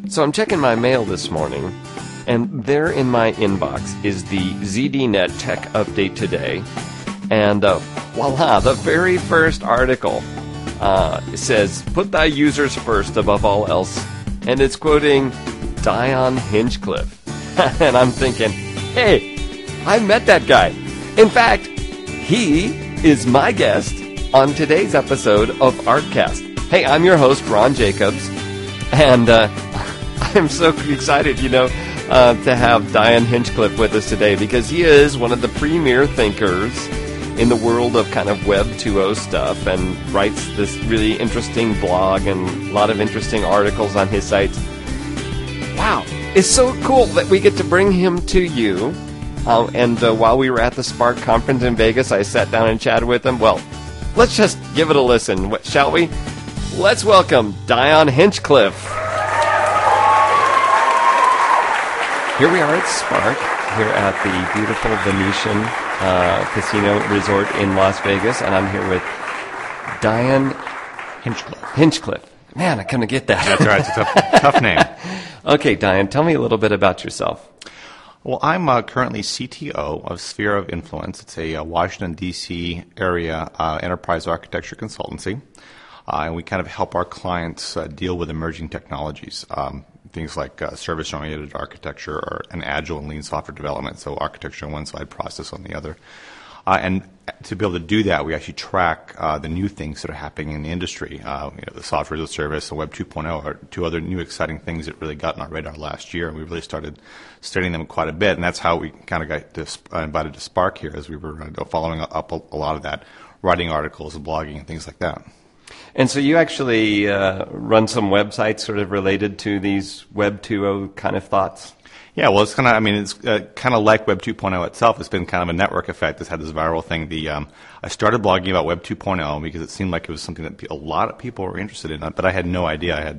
So I'm checking my mail this morning, and there in my inbox is the ZDNet Tech Update Today. And voila, the very first article says, "Put thy users first above all else." And it's quoting Dion Hinchcliffe. And I'm thinking, hey, I met that guy. In fact, he is my guest on today's episode of Artcast. Hey, I'm your host, Ron Jacobs. And I'm so excited, to have Dion Hinchcliffe with us today because he is one of the premier thinkers in the world of kind of Web 2.0 stuff and writes this really interesting blog and a lot of interesting articles on his site. Wow, it's so cool that we get to bring him to you. And while we were at the Spark conference in Vegas, I sat down and chatted with him. Well, let's just give it a listen, shall we? Let's welcome Dion Hinchcliffe. Here we are at Spark, here at the beautiful Venetian Casino Resort in Las Vegas, and I'm here with Dion Hinchcliffe. Man, I couldn't get that. That's right. It's a tough name. Okay, Dion, tell me a little bit about yourself. Well, I'm currently CTO of Sphere of Influence. It's a Washington, D.C. area enterprise architecture consultancy. And we kind of help our clients deal with emerging technologies, things like service-oriented architecture or an agile and lean software development, so architecture on one side, process on the other. And to be able to do that, we actually track the new things that are happening in the industry. The software as a service, the Web 2.0 are two other new exciting things that really got on our radar last year, and we really started studying them quite a bit. And that's how we kind of got invited to Spark here, as we were following up a lot of that, writing articles and blogging and things like that. And so you actually run some websites sort of related to these Web 2.0 kind of thoughts? Yeah, well, it's kind of like Web 2.0 itself. It's been kind of a network effect. It's had this viral thing. I started blogging about Web 2.0 because it seemed like it was something that a lot of people were interested in, but I had no idea. I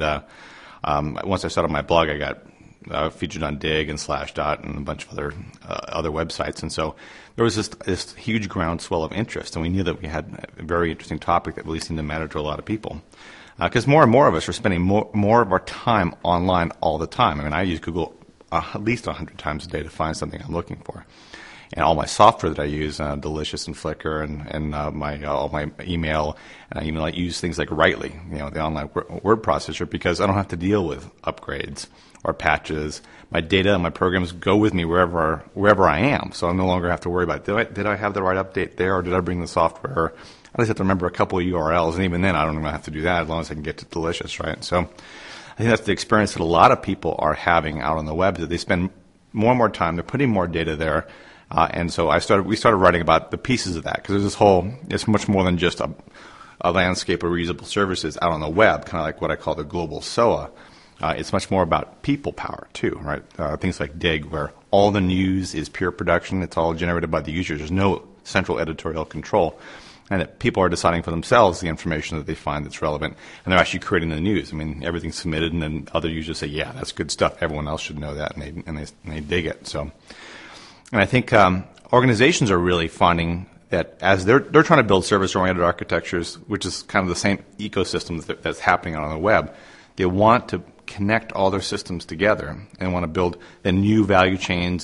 had once I started my blog, I got featured on Dig and Slashdot and a bunch of other websites, and so there was this huge groundswell of interest, and we knew that we had a very interesting topic that really seemed to matter to a lot of people. Because more and more of us are spending more of our time online all the time. I mean, I use Google at least 100 times a day to find something I'm looking for. And all my software that I use, Delicious and Flickr and all my email, and I even use things like Writely, the online word processor, because I don't have to deal with upgrades or patches. My data and my programs go with me wherever I am, so I no longer have to worry about did I have the right update there, or did I bring the software? I just have to remember a couple of URLs, and even then I don't even have to do that as long as I can get to Delicious, right? So I think that's the experience that a lot of people are having out on the web, that they spend more and more time, they're putting more data there, and so we started writing about the pieces of that, because there's it's much more than just a landscape of reusable services out on the web, kind of like what I call the global SOA. It's much more about people power, too, right? Things like Dig, where all the news is pure production. It's all generated by the users. There's no central editorial control. And that people are deciding for themselves the information that they find that's relevant. And they're actually creating the news. I mean, everything's submitted, and then other users say, yeah, that's good stuff. Everyone else should know that, and they dig it. So, and I think organizations are really finding that as they're trying to build service-oriented architectures, which is kind of the same ecosystem that's happening on the web, they want to connect all their systems together and want to build the new value chains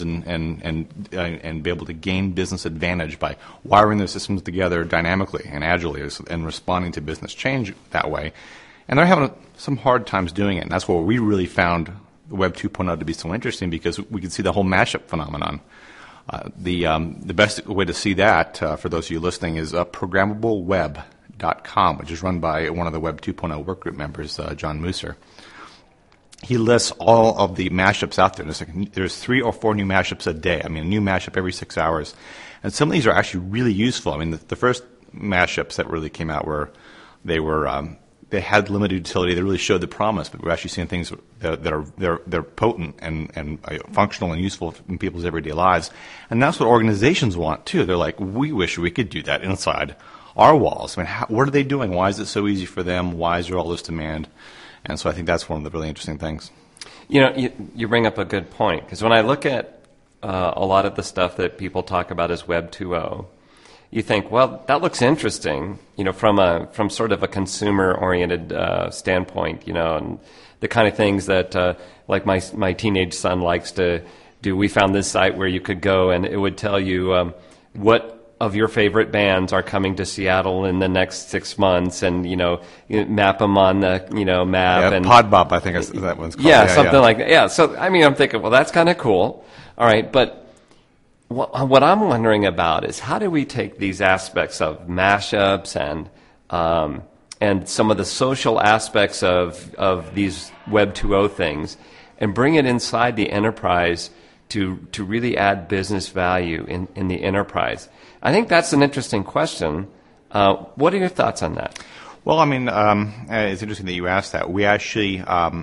and be able to gain business advantage by wiring their systems together dynamically and agilely and responding to business change that way. And they're having some hard times doing it. And that's where we really found the Web 2.0 to be so interesting, because we could see the whole mashup phenomenon. The best way to see that, for those of you listening, is programmableweb.com, which is run by one of the Web 2.0 workgroup members, John Musser. He lists all of the mashups out there. There's 3 or 4 new mashups a day. I mean, a new mashup every 6 hours. And some of these are actually really useful. I mean, the first mashups that really came out they had limited utility. They really showed the promise, but we're actually seeing things that are potent and functional and useful in people's everyday lives. And that's what organizations want, too. They're like, we wish we could do that inside our walls. I mean, what are they doing? Why is it so easy for them? Why is there all this demand? And so I think that's one of the really interesting things. You bring up a good point, because when I look at a lot of the stuff that people talk about as Web 2.0, you think, well, that looks interesting, from sort of a consumer-oriented standpoint, and the kind of things that like my teenage son likes to do. We found this site where you could go and it would tell you what of your favorite bands are coming to Seattle in the next 6 months, and you map them on the map. Yeah, and Podbop, I think is that one's called. Yeah, something like that. Yeah, so I mean, I'm thinking, well, that's kind of cool. All right, but what I'm wondering about is how do we take these aspects of mashups and some of the social aspects of these Web 2.0 things and bring it inside the enterprise to really add business value in the enterprise? I think that's an interesting question. What are your thoughts on that? Well, I mean, it's interesting that you asked that. We actually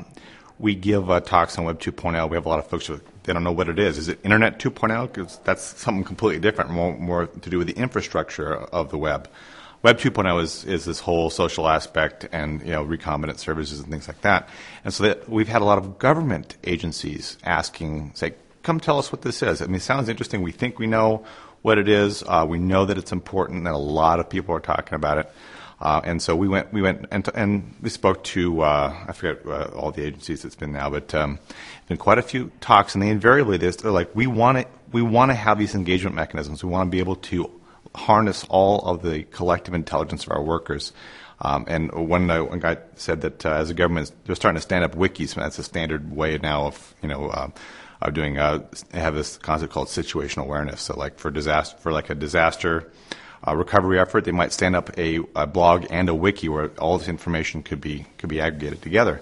we give talks on Web 2.0. We have a lot of folks who they don't know what it is. Is it Internet 2.0? Because that's something completely different, more to do with the infrastructure of the web. Web 2.0 is this whole social aspect and recombinant services and things like that. And so we've had a lot of government agencies asking, say, come tell us what this is. I mean, it sounds interesting. We think we know what it is. We know that it's important, and a lot of people are talking about it. And so we went and we spoke to I forget all the agencies it's been now, but been quite a few talks, and they invariably they're like, we want to have these engagement mechanisms. We want to be able to harness all of the collective intelligence of our workers. And one guy said that as a government, they're starting to stand up wikis. That's a standard way now of doing have this concept called situational awareness. So like for a disaster recovery effort, they might stand up a blog and a wiki where all this information could be aggregated together.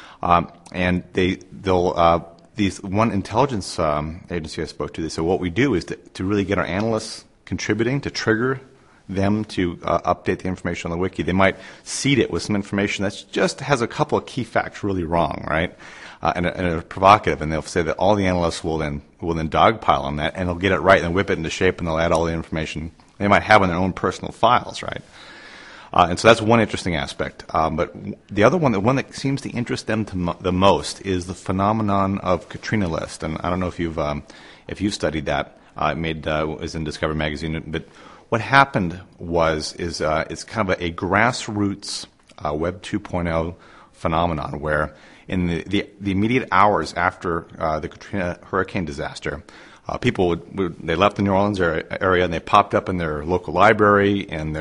And they'll these one intelligence agency I spoke to, they said what we do is to really get our analysts contributing, to trigger them to update the information on the wiki. They might seed it with some information that just has a couple of key facts really wrong, right? And are provocative, and they'll say that all the analysts will then dogpile on that, and they'll get it right and whip it into shape, and they'll add all the information they might have in their own personal files, right? And so that's one interesting aspect. But the other one, the one that seems to interest them the most, is the phenomenon of Katrina List. And I don't know if you've studied that. It was in Discover magazine. But what happened is it's kind of a grassroots Web 2.0 phenomenon where in the immediate hours after the Katrina hurricane disaster, people they left the New Orleans area and they popped up in their local library and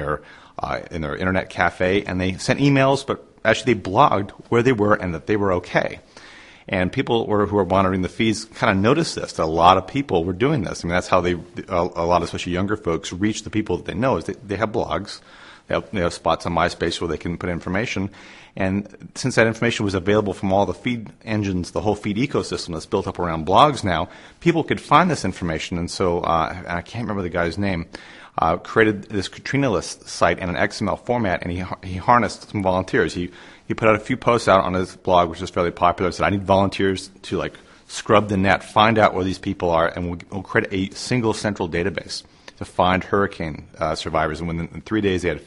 in their internet cafe, and they sent emails, but actually they blogged where they were and that they were okay. And people who were monitoring the feeds kind of noticed this, that a lot of people were doing this. I mean, that's how a lot of especially younger folks reach the people that they know, is they have blogs. They have spots on MySpace where they can put information. And since that information was available from all the feed engines, the whole feed ecosystem that's built up around blogs now, people could find this information. And so I can't remember the guy's name, created this Katrina List site in an XML format, and he harnessed some volunteers. He put out a few posts out on his blog, which is fairly popular, said, I need volunteers to scrub the net, find out where these people are, and we'll create a single central database to find hurricane survivors. And within 3 days, they had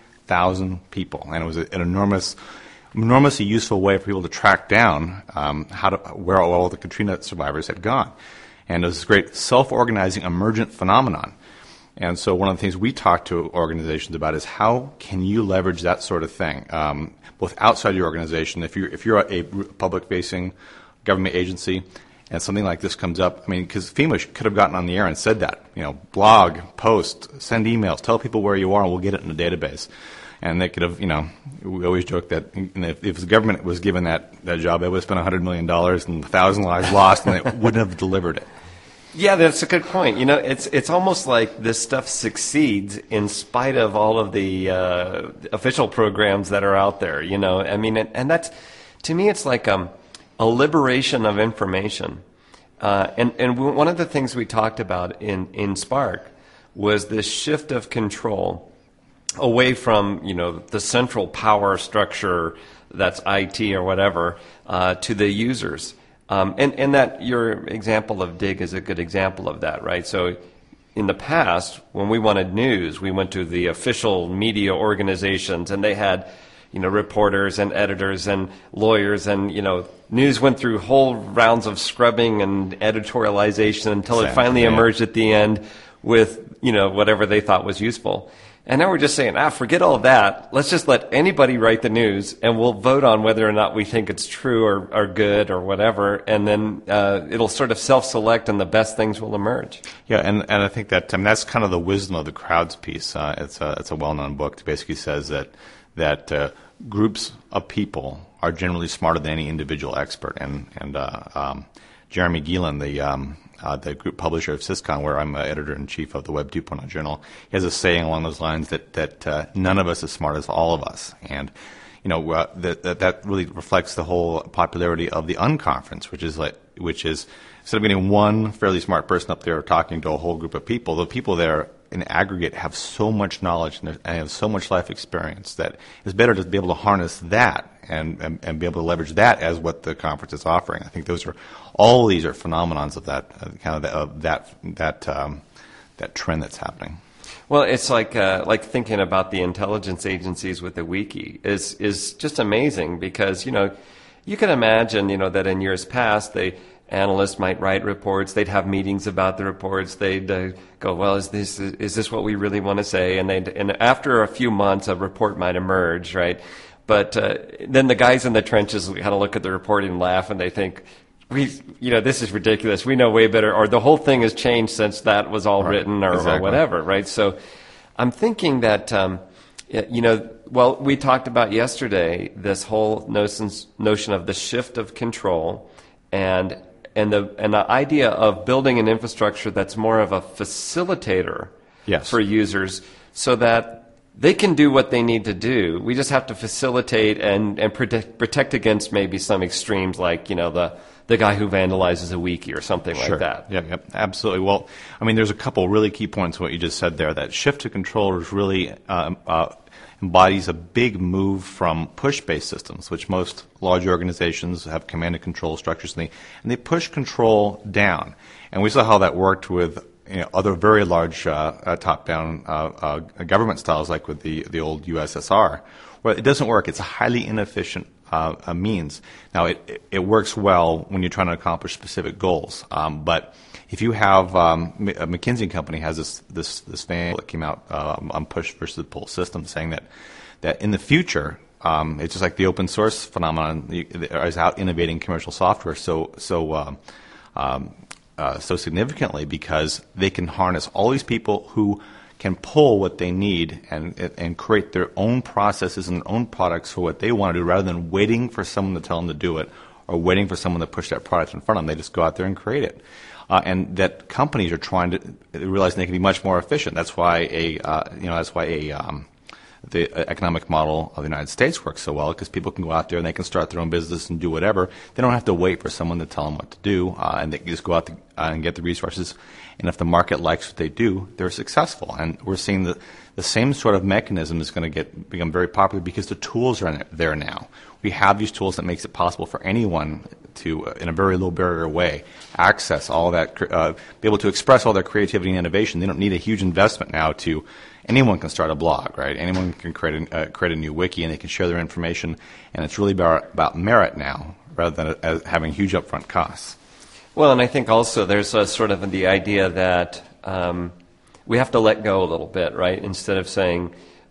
50,000 people, and it was an enormously useful way for people to track down where all the Katrina survivors had gone. And it was this great self-organizing emergent phenomenon. And so one of the things we talk to organizations about is how can you leverage that sort of thing, both outside your organization. If you're a public-facing government agency and something like this comes up, I mean, because FEMA could have gotten on the air and said that, blog, post, send emails, tell people where you are, and we'll get it in a database. And they could have, we always joke that if the government was given that job, they would have spent $100 million and 1,000 lives lost, and they wouldn't have delivered it. Yeah, that's a good point. It's almost like this stuff succeeds in spite of all of the official programs that are out there. I mean, and that's, to me, it's like a liberation of information. And one of the things we talked about in Spark was this shift of control away from the central power structure that's IT or whatever to the users. And that your example of Dig is a good example of that, right? So in the past, when we wanted news, we went to the official media organizations, and they had, reporters and editors and lawyers, and, news went through whole rounds of scrubbing and editorialization until it finally emerged at the end with, whatever they thought was useful. And now we're just saying, forget all that. Let's just let anybody write the news, and we'll vote on whether or not we think it's true or good or whatever. And then it'll sort of self-select, and the best things will emerge. Yeah, and I think that that's kind of the wisdom of the crowds piece. It's a well-known book that basically says that groups of people are generally smarter than any individual expert. And Jeremy Gielen, the group publisher of Syscon, where I'm editor-in-chief of the Web 2.0 Journal, he has a saying along those lines that none of us is as smart as all of us. And that really reflects the whole popularity of the unconference, which is instead of getting one fairly smart person up there talking to a whole group of people, the people there in aggregate have so much knowledge and have so much life experience that it's better to be able to harness that and be able to leverage that as what the conference is offering. I think all these are phenomenons of that that trend that's happening. Well, it's like thinking about the intelligence agencies with the wiki is just amazing, because you can imagine that in years past analysts might write reports, they'd have meetings about the reports, they'd go, well, is this what we really want to say? And after a few months, a report might emerge, right? But then the guys in the trenches kind of look at the report and laugh, and they think, this is ridiculous. We know way better, or the whole thing has changed since that was all written, or whatever, right? So I'm thinking that, we talked about yesterday this whole notion of the shift of control, and the idea of building an infrastructure that's more of a facilitator for users, so that they can do what they need to do. We just have to facilitate and protect against maybe some extremes, like the guy who vandalizes a wiki or something like that. Yeah, absolutely. Well, I mean, there's a couple really key points in what you just said there. That shift to control is really embodies a big move from push-based systems, which most large organizations have command and control structures, and they push control down. And we saw how that worked with other very large top-down government styles, like with the old USSR, where it doesn't work. It's a highly inefficient means. Now, it works well when you're trying to accomplish specific goals, but if you have McKinsey & Company has this thing that came out on push versus pull system, saying that in the future, it's just like the open source phenomenon is out innovating commercial software so significantly, because they can harness all these people who can pull what they need and create their own processes and their own products for what they want to do, rather than waiting for someone to tell them to do it or waiting for someone to push that product in front of them. They just go out there and create it. And that companies are trying to realize they can be much more efficient. That's why the economic model of the United States works so well, because people can go out there and they can start their own business and do whatever. They don't have to wait for someone to tell them what to do, and they can just go out and get the resources. And if the market likes what they do, they're successful. And we're seeing the same sort of mechanism is going to become very popular, because the tools are there now. We have these tools that makes it possible for anyone to, in a very low barrier way, access all that, be able to express all their creativity and innovation. They don't need a huge investment now to. Anyone can start a blog, right? Anyone can create a new wiki, and they can share their information. And it's really about merit now, rather than having huge upfront costs. Well, and I think also there's a sort of the idea that we have to let go a little bit, right? Instead of saying,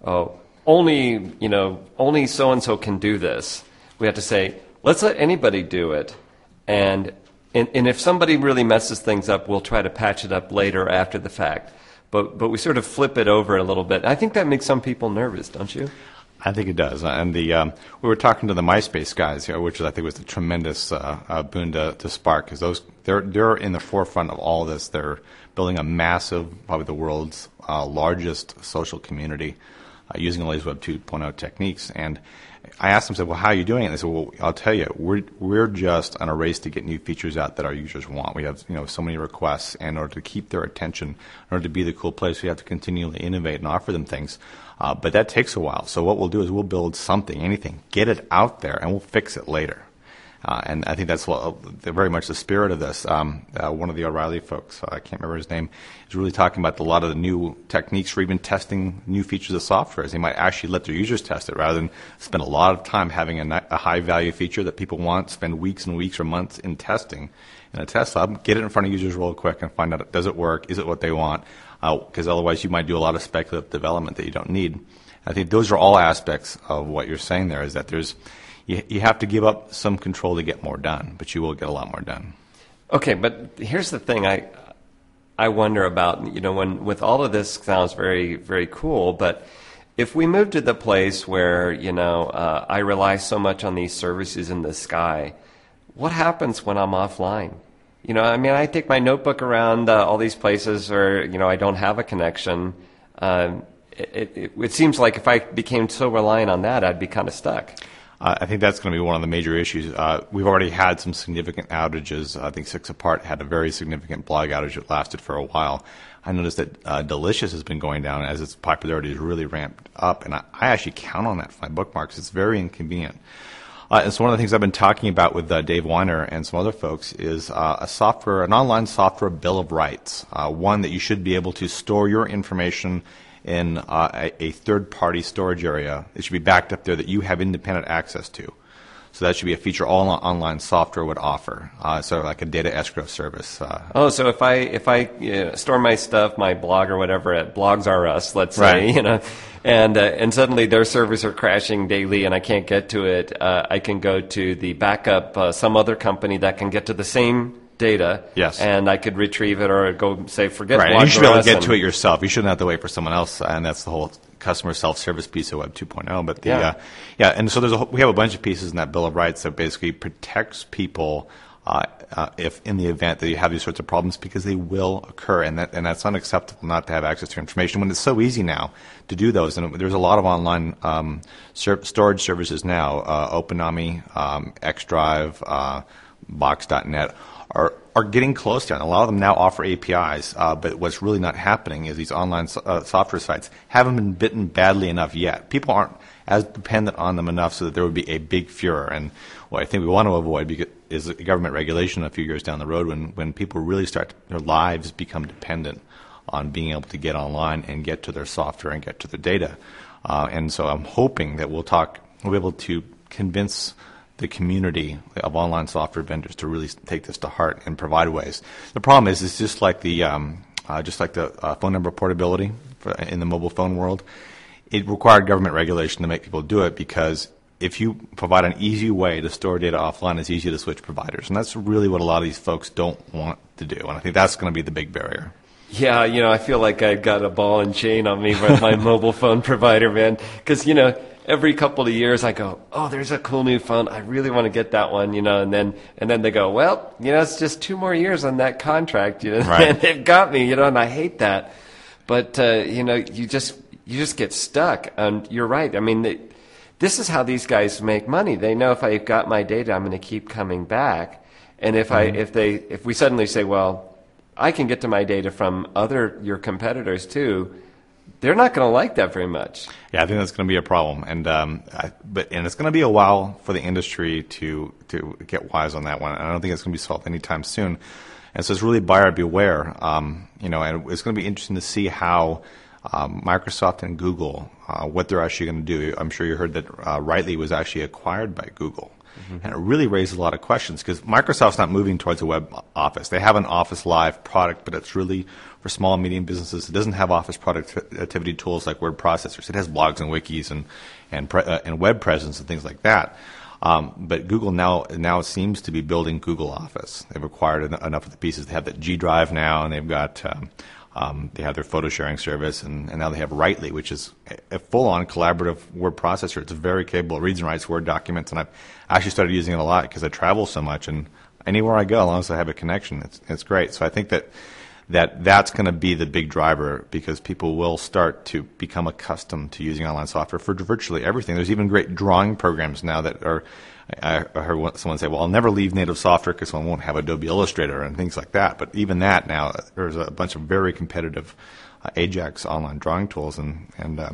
only so and so can do this, we have to say, let's let anybody do it, and if somebody really messes things up, we'll try to patch it up later after the fact. But we sort of flip it over a little bit. I think that makes some people nervous, don't you? I think it does. And we were talking to the MySpace guys here, which I think was a tremendous boon to Spark, because they're in the forefront of all this. They're building a massive, probably the world's largest social community using all these Web 2.0 techniques. And I asked them, said, well, how are you doing it? And they said, well, I'll tell you, we're just on a race to get new features out that our users want. We have so many requests, and in order to keep their attention, in order to be the cool place, we have to continually innovate and offer them things. But that takes a while. So what we'll do is we'll build something, anything, get it out there, and we'll fix it later. And I think that's very much the spirit of this. One of the O'Reilly folks, I can't remember his name, is really talking about a lot of the new techniques for even testing new features of software. They might actually let their users test it, rather than spend a lot of time having a high-value feature that people want, spend weeks and weeks or months in testing in a test lab, get it in front of users real quick and find out, does it work, is it what they want, because otherwise you might do a lot of speculative development that you don't need. I think those are all aspects of what you're saying there, is that you have to give up some control to get more done, but you will get a lot more done. Okay, but here's the thing I wonder about, when with all of this sounds very, very cool, but if we move to the place where, I rely so much on these services in the sky, what happens when I'm offline? I take my notebook around all these places where, I don't have a connection. It seems like if I became so reliant on that, I'd be kind of stuck. I think that's going to be one of the major issues. We've already had some significant outages. I think Six Apart had a very significant blog outage that lasted for a while. I noticed that Delicious has been going down as its popularity has really ramped up, and I actually count on that for my bookmarks. It's very inconvenient. And so one of the things I've been talking about with Dave Weiner and some other folks is an online software bill of rights, one that you should be able to store your information in a third-party storage area. It should be backed up there that you have independent access to. So that should be a feature all online software would offer. So like a data escrow service. So if I store my stuff, my blog or whatever at Blogs R Us, let's say, right. And suddenly their servers are crashing daily and I can't get to it, I can go to the backup, some other company that can get to the same data. Yes. And I could retrieve it or go say, forget right. Blogs R Us. And you should be able to get to it yourself. You shouldn't have to wait for someone else, and that's the whole customer self-service piece of Web 2.0. But and so we have a bunch of pieces in that Bill of Rights that basically protects people if in the event that you have these sorts of problems, because they will occur, and that's unacceptable not to have access to information when it's so easy now to do those. And there's a lot of online storage services now, OpenAMI, XDrive, Box.net. Are getting close there, and a lot of them now offer APIs, but what's really not happening is these online software sites haven't been bitten badly enough yet. People aren't as dependent on them enough so that there would be a big furor. And what I think we want to avoid is government regulation a few years down the road when people really their lives become dependent on being able to get online and get to their software and get to their data. And so I'm hoping that we'll be able to convince the community of online software vendors to really take this to heart and provide ways. The problem is, it's just like the phone number portability in the mobile phone world. It required government regulation to make people do it, because if you provide an easy way to store data offline, it's easy to switch providers, and that's really what a lot of these folks don't want to do. And I think that's going to be the big barrier. Yeah, I feel like I've got a ball and chain on me with my mobile phone provider, man, because every couple of years I go, oh, there's a cool new phone. I really want to get that one, and then they go, well, it's just 2 more years on that contract, Right. And they've got me, and I hate that. But, you just get stuck. And you're right. I mean, this is how these guys make money. They know if I've got my data, I'm going to keep coming back. And if we suddenly say, well, I can get to my data from your competitors too, they're not going to like that very much. Yeah, I think that's going to be a problem, and it's going to be a while for the industry to get wise on that one. I don't think it's going to be solved anytime soon, and so it's really buyer beware. And it's going to be interesting to see how Microsoft and Google what they're actually going to do. I'm sure you heard that Rightly was actually acquired by Google. Mm-hmm. And it really raises a lot of questions, because Microsoft's not moving towards a web office. They have an Office Live product, but it's really for small and medium businesses. It doesn't have Office productivity tools like word processors. It has blogs and wikis and web presence and things like that. But Google now seems to be building Google Office. They've acquired enough of the pieces. They have that G Drive now, and they've got they have their photo sharing service, and now they have Rightly, which is a full-on collaborative word processor. It's very capable. It reads and writes Word documents, and I've actually started using it a lot because I travel so much, and anywhere I go, as long as I have a connection, it's great. So I think that's going to be the big driver, because people will start to become accustomed to using online software for virtually everything. There's even great drawing programs now that are. I heard someone say, well, I'll never leave native software because I won't have Adobe Illustrator and things like that. But even that now, there's a bunch of very competitive Ajax online drawing tools. And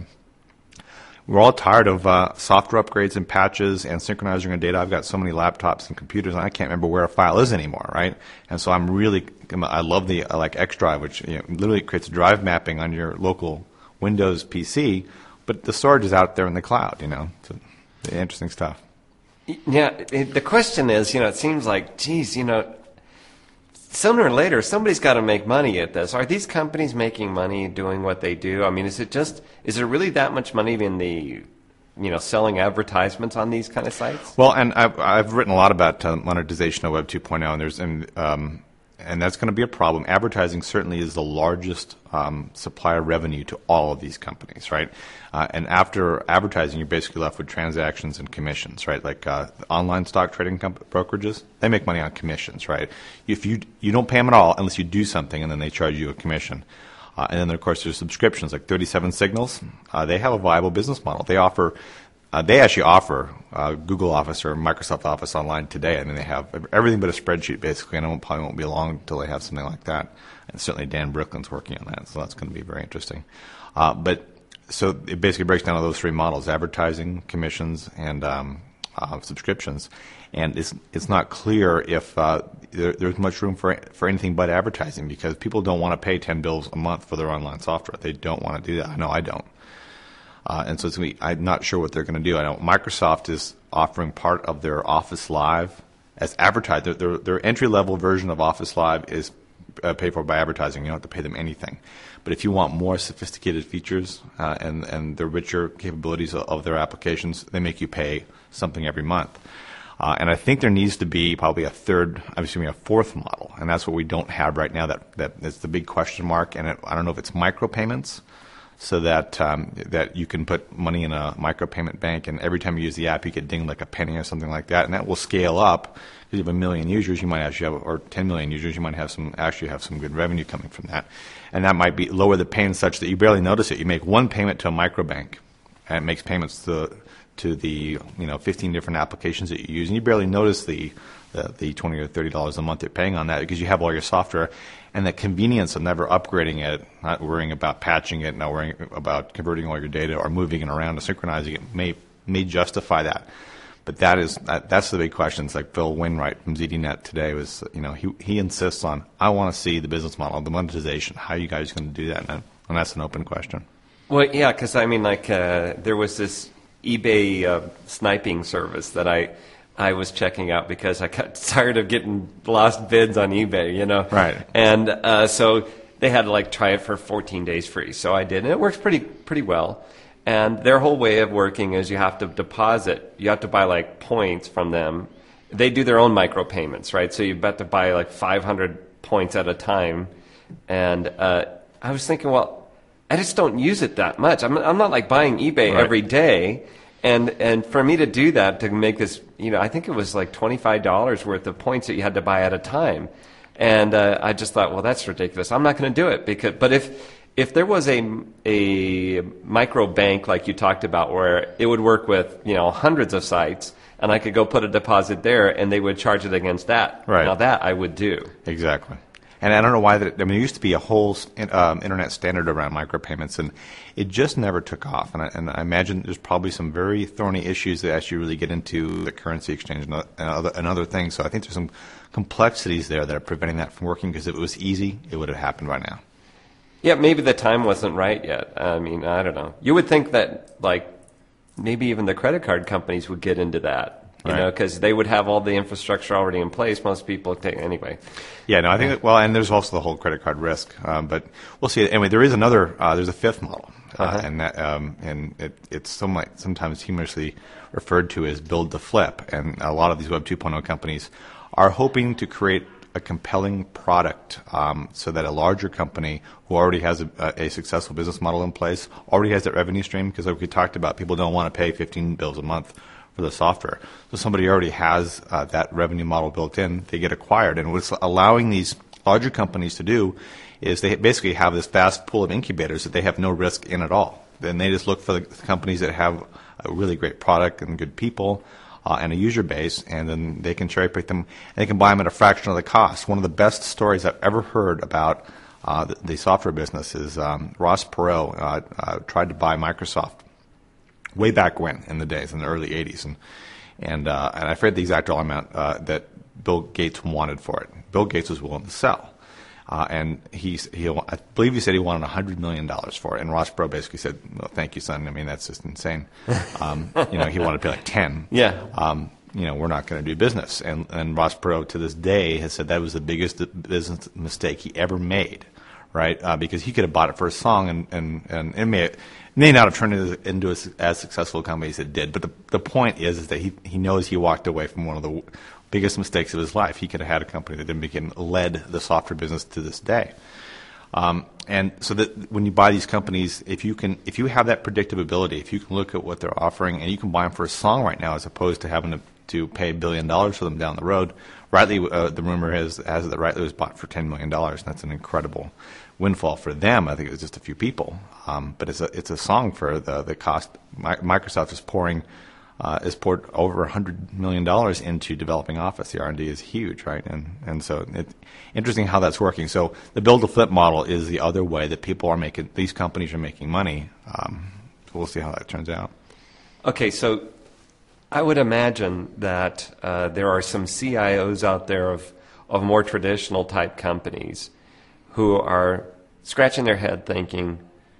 we're all tired of software upgrades and patches and synchronizing our data. I've got so many laptops and computers, and I can't remember where a file is anymore, right? And so I love like XDrive, which literally creates a drive mapping on your local Windows PC, but the storage is out there in the cloud, So interesting stuff. Yeah, the question is, it seems like, geez, sooner or later, somebody's got to make money at this. Are these companies making money doing what they do? I mean, is there really that much money in the, selling advertisements on these kind of sites? Well, and I've written a lot about monetization of Web 2.0, and that's going to be a problem. Advertising certainly is the largest supplier revenue to all of these companies, right? And after advertising, you're basically left with transactions and commissions, right? Like online stock trading brokerages, they make money on commissions, right? If you don't pay them at all unless you do something, and then they charge you a commission. And then, of course, there's subscriptions like 37 Signals. They have a viable business model. They actually offer Google Office or Microsoft Office Online today. I mean, they have everything but a spreadsheet, basically, and it probably won't be long until they have something like that. And certainly Dan Brooklyn's working on that, so that's going to be very interesting. So it basically breaks down to those three models: advertising, commissions, and subscriptions. And it's not clear if there's much room for anything but advertising, because people don't want to pay $10 a month for their online software. They don't want to do that. I know I don't. And so I'm not sure what they're going to do. I know Microsoft is offering part of their Office Live as advertised. Their entry-level version of Office Live is paid for by advertising. You don't have to pay them anything. But if you want more sophisticated features and the richer capabilities of their applications, they make you pay something every month. And I think there needs to be probably a fourth model, and that's what we don't have right now. That is the big question mark. And I don't know if it's micropayments, so that that you can put money in a micropayment bank, and every time you use the app, you get dinged like a penny or something like that, and that will scale up. If you have 1 million users, you might actually have, or 10 million users, you might have some good revenue coming from that, and that might be lower the pain such that you barely notice it. You make one payment to a microbank, and it makes payments to the 15 different applications that you use, and you barely notice the $20 or $30 a month you're paying on that, because you have all your software, and the convenience of never upgrading it, not worrying about patching it, not worrying about converting all your data or moving it around and synchronizing it may justify that. But that's the big question. It's like Phil Wainwright from ZDNet today was, he insists on, I want to see the business model, the monetization. How are you guys going to do that? And that's an open question. Well, yeah, because there was this eBay sniping service that I was checking out because I got tired of getting lost bids on eBay, Right. And so they had to try it for 14 days free. So I did, and it works pretty well. And their whole way of working is you have to deposit. You have to buy points from them. They do their own micropayments, right? So you have to buy 500 points at a time. And I was thinking, well, I just don't use it that much. I'm not buying eBay Right. every day. And for me to do that, to make this, I think it was $25 worth of points that you had to buy at a time. And I just thought, well, that's ridiculous. I'm not going to do it. But if there was a micro bank like you talked about, where it would work with hundreds of sites, and I could go put a deposit there, and they would charge it against that. Right. Now that I would do. Exactly. And I don't know why there used to be a whole internet standard around micropayments, and it just never took off. And I imagine there's probably some very thorny issues that actually really get into the currency exchange and other things. So I think there's some complexities there that are preventing that from working, because if it was easy, it would have happened by now. Yeah, maybe the time wasn't right yet. I mean, I don't know. You would think that, maybe even the credit card companies would get into that, because they would have all the infrastructure already in place. Most people anyway. Yeah, no, I think and there's also the whole credit card risk. But we'll see. Anyway, there is there's a fifth model, and it's sometimes humorously referred to as build to flip. And a lot of these Web 2.0 companies are hoping to create a compelling product, so that a larger company who already has a successful business model in place, already has that revenue stream, because like we talked about, people don't want to pay $15 a month for the software. So somebody already has that revenue model built in, they get acquired. And what's allowing these larger companies to do is they basically have this vast pool of incubators that they have no risk in at all. Then they just look for the companies that have a really great product and good people, and a user base, and then they can cherry pick them, and they can buy them at a fraction of the cost. One of the best stories I've ever heard about the software business is Ross Perot tried to buy Microsoft way back when, in the days, in the early 80s. And I forget the exact dollar amount that Bill Gates wanted for it. Bill Gates was willing to sell. And I believe he said he wanted $100 million for it. And Ross Perot basically said, well, thank you, son. I mean, that's just insane. He wanted to pay 10. Yeah. we're not going to do business. And Ross Perot to this day has said that was the biggest business mistake he ever made, right? Because he could have bought it for a song, and it may not have turned into as successful a company as it did. But the point is that he knows he walked away from one of the biggest mistakes of his life. He could have had a company that didn't led the software business to this day. And so that when you buy these companies, if you have that predictability, if you can look at what they're offering and you can buy them for a song right now as opposed to having to pay $1 billion for them down the road, Rightly, the rumor has it that Rightly was bought for $10 million, and that's an incredible windfall for them. I think it was just a few people, but it's a song for the cost. Microsoft is poured over $100 million into developing Office. The R&D is huge, right? And so it's interesting how that's working. So the build to flip model is the other way that these companies are making money. So we'll see how that turns out. Okay, so I would imagine that there are some CIOs out there of more traditional type companies who are scratching their head thinking,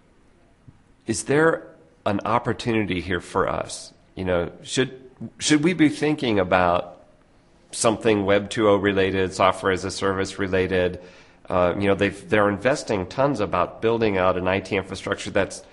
is there an opportunity here for us? Should we be thinking about something Web 2.0 related, software as a service related? They're investing tons about building out an IT infrastructure that's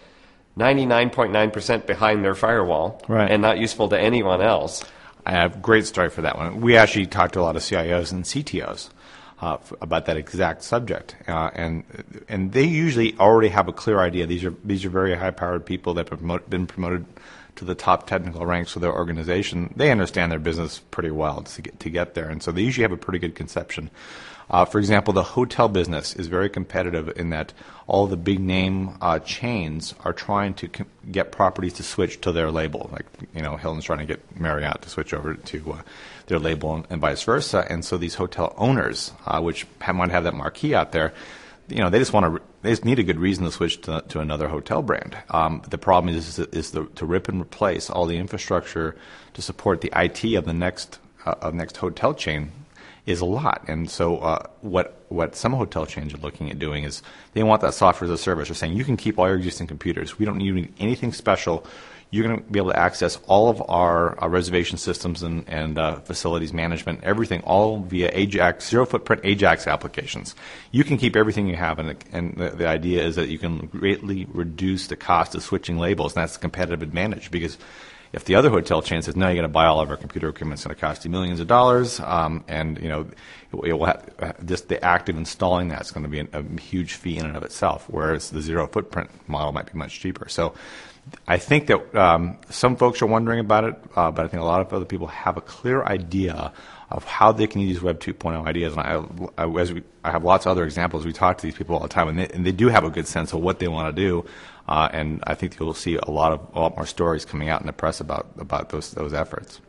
99.9% behind their firewall, right, and not useful to anyone else. I have a great story for that one. We actually talked to a lot of CIOs and CTOs about that exact subject, and they usually already have a clear idea. These are very high-powered people that have been promoted to the top technical ranks of their organization. They understand their business pretty well to get there, and so they usually have a pretty good conception. For example, the hotel business is very competitive in that all the big name chains are trying to get properties to switch to their label. Like, Hilton's trying to get Marriott to switch over to their label and vice versa. And so these hotel owners, which might have that marquee out there, they just need a good reason to switch to another hotel brand. The problem is to rip and replace all the infrastructure to support the IT of the next hotel chain is a lot. And so what some hotel chains are looking at doing is they want that software as a service. They're saying you can keep all your existing computers. We don't need anything special. You're going to be able to access all of our reservation systems and facilities management, everything, all via AJAX, zero-footprint AJAX applications. You can keep everything you have, and the idea is that you can greatly reduce the cost of switching labels, and that's a competitive advantage because if the other hotel chain says, no, you're going to buy all of our computer equipment, it's going to cost you millions of dollars, and it will just the act of installing that is going to be a huge fee in and of itself, whereas the zero footprint model might be much cheaper. So I think that some folks are wondering about it, but I think a lot of other people have a clear idea of how they can use Web 2.0 ideas. And I have lots of other examples. We talk to these people all the time, and they do have a good sense of what they want to do. And I think you'll see a lot more stories coming out in the press about those efforts.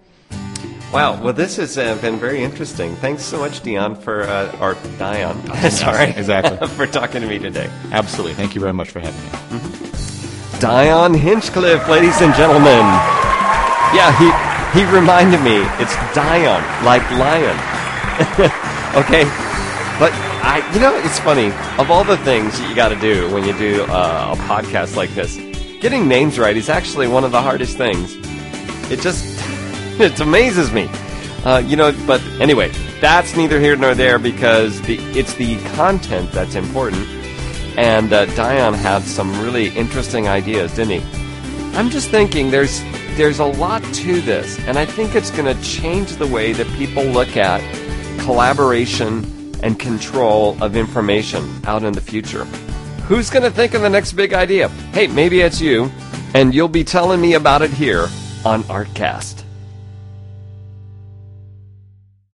Wow. Well, this has been very interesting. Thanks so much, Dion, or Dion. Sorry, exactly, for talking to me today. Absolutely. Thank you very much for having me. Mm-hmm. Dion Hinchcliffe, ladies and gentlemen. Yeah, he reminded me. It's Dion, like lion. Okay, but it's funny. Of all the things that you got to do when you do a podcast like this, getting names right is actually one of the hardest things. It amazes me. But anyway, that's neither here nor there because it's the content that's important. And Dion had some really interesting ideas, didn't he? I'm just thinking there's a lot to this, and I think it's going to change the way that people look at collaboration and control of information out in the future. Who's going to think of the next big idea? Hey, maybe it's you, and you'll be telling me about it here on ArtCast.